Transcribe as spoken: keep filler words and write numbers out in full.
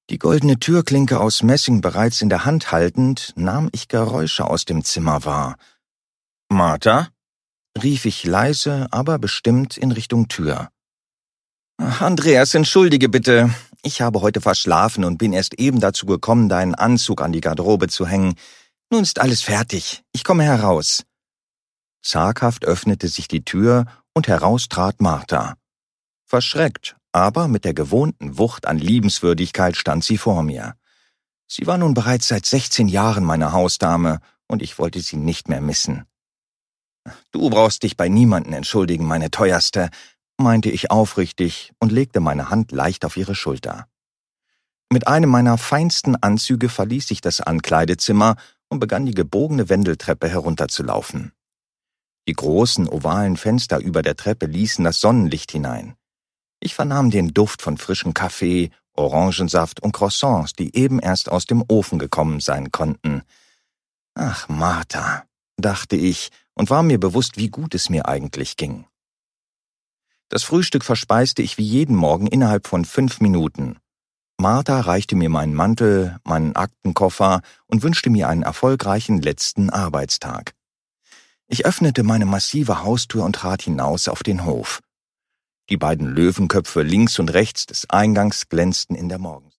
Die goldene Türklinke aus Messing bereits in der Hand haltend, nahm ich Geräusche aus dem Zimmer wahr. »Martha?« rief ich leise, aber bestimmt in Richtung Tür. »Ach, Andreas, entschuldige bitte. Ich habe heute verschlafen und bin erst eben dazu gekommen, deinen Anzug an die Garderobe zu hängen. Nun ist alles fertig. Ich komme heraus.« Zaghaft öffnete sich die Tür und heraus trat Martha. Verschreckt, aber mit der gewohnten Wucht an Liebenswürdigkeit stand sie vor mir. Sie war nun bereits seit sechzehn Jahren meine Hausdame, und ich wollte sie nicht mehr missen. »Du brauchst dich bei niemanden entschuldigen, meine Teuerste«, meinte ich aufrichtig und legte meine Hand leicht auf ihre Schulter. Mit einem meiner feinsten Anzüge verließ ich das Ankleidezimmer und begann die gebogene Wendeltreppe herunterzulaufen. Die großen, ovalen Fenster über der Treppe ließen das Sonnenlicht hinein. Ich vernahm den Duft von frischem Kaffee, Orangensaft und Croissants, die eben erst aus dem Ofen gekommen sein konnten. »Ach, Martha«, dachte ich und war mir bewusst, wie gut es mir eigentlich ging. Das Frühstück verspeiste ich wie jeden Morgen innerhalb von fünf Minuten. Martha reichte mir meinen Mantel, meinen Aktenkoffer und wünschte mir einen erfolgreichen letzten Arbeitstag. Ich öffnete meine massive Haustür und trat hinaus auf den Hof. Die beiden Löwenköpfe links und rechts des Eingangs glänzten in der Morgensonne.